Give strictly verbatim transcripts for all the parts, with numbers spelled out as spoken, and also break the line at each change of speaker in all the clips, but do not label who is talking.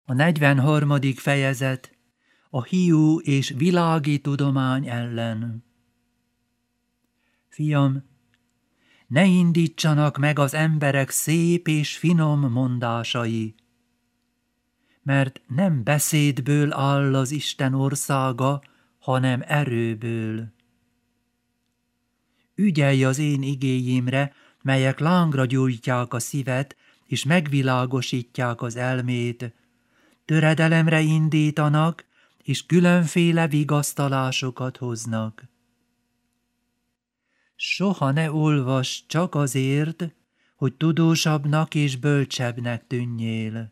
A negyvenharmadik fejezet a hiú és világi tudomány ellen. Fiam, ne indítsanak meg az emberek szép és finom mondásai, mert nem beszédből áll az Isten országa, hanem erőből. Ügyelj az én igéimre, melyek lángra gyújtják a szívet, és megvilágosítják az elmét, töredelemre indítanak, és különféle vigasztalásokat hoznak. Soha ne olvass csak azért, hogy tudósabbnak és bölcsebbnek tűnjél.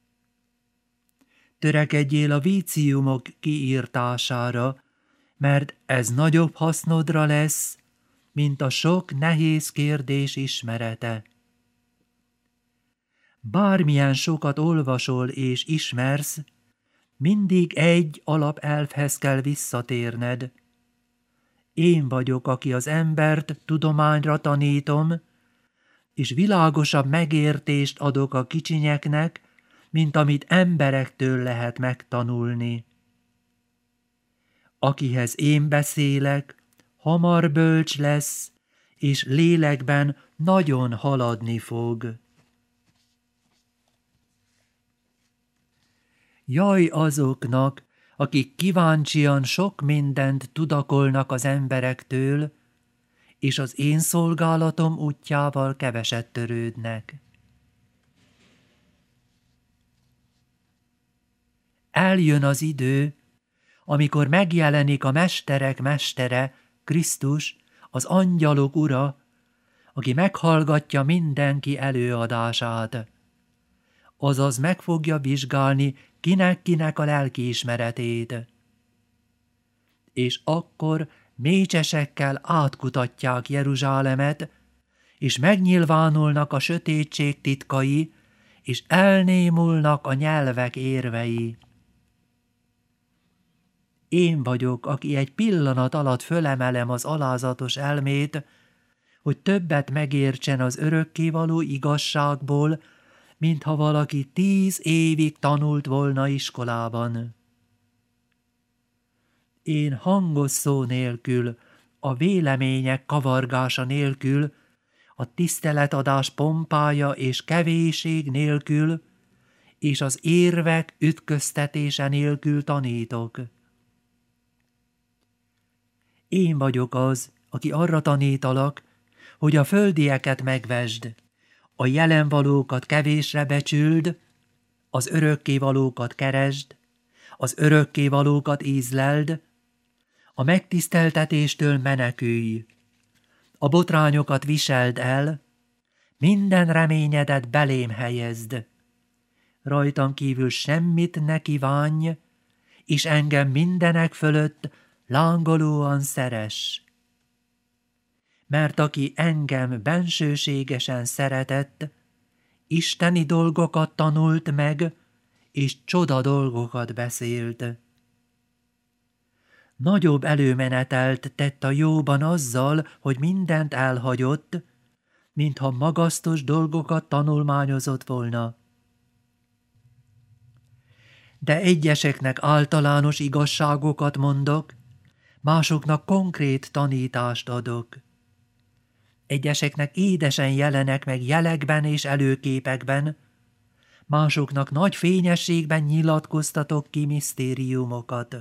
Törekedjél a víciumok kiírtására, mert ez nagyobb hasznodra lesz, mint a sok nehéz kérdés ismerete. Bármilyen sokat olvasol és ismersz, mindig egy alapelvhez kell visszatérned. Én vagyok, aki az embert tudományra tanítom, és világosabb megértést adok a kicsinyeknek, mint amit emberektől lehet megtanulni. Akihez én beszélek, hamar bölcs lesz, és lélekben nagyon haladni fog. Jaj azoknak, akik kíváncsian sok mindent tudakolnak az emberektől, és az én szolgálatom útjával keveset törődnek. Eljön az idő, amikor megjelenik a mesterek mestere, Krisztus, az angyalok ura, aki meghallgatja mindenki előadását. Azaz meg fogja vizsgálni kinek-kinek a lelkiismeretét. És akkor mécsesekkel átkutatják Jeruzsálemet, és megnyilvánulnak a sötétség titkai, és elnémulnak a nyelvek érvei. Én vagyok, aki egy pillanat alatt fölemelem az alázatos elmét, hogy többet megértsen az örökkévaló igazságból, mintha valaki tíz évig tanult volna iskolában. Én hangos szó nélkül, a vélemények kavargása nélkül, a tiszteletadás pompája és kevéség nélkül, és az érvek ütköztetése nélkül tanítok. Én vagyok az, aki arra tanítalak, hogy a földieket megvesd, a jelenvalókat kevésre becsüld, az örökkévalókat keresd, az örökkévalókat ízleld, a megtiszteltetéstől menekülj, a botrányokat viseld el, minden reményedet belém helyezd. Rajtam kívül semmit ne kívánj, és engem mindenek fölött lángolóan szeress. Mert aki engem bensőségesen szeretett, isteni dolgokat tanult meg, és csoda dolgokat beszélt. Nagyobb előmenetelt tett a jóban azzal, hogy mindent elhagyott, mintha magasztos dolgokat tanulmányozott volna. De egyeseknek általános igazságokat mondok, másoknak konkrét tanítást adok. Egyeseknek édesen jelenek meg jelekben és előképekben, másoknak nagy fényességben nyilatkoztatok ki misztériumokat.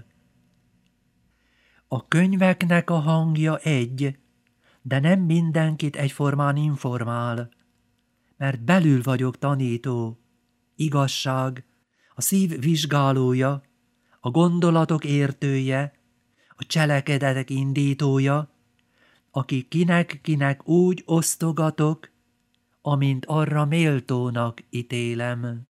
A könyveknek a hangja egy, de nem mindenkit egyformán informál, mert belül vagyok tanító, igazság, a szív vizsgálója, a gondolatok értője, a cselekedetek indítója, aki kinek-kinek úgy osztogatok, amint arra méltónak ítélem.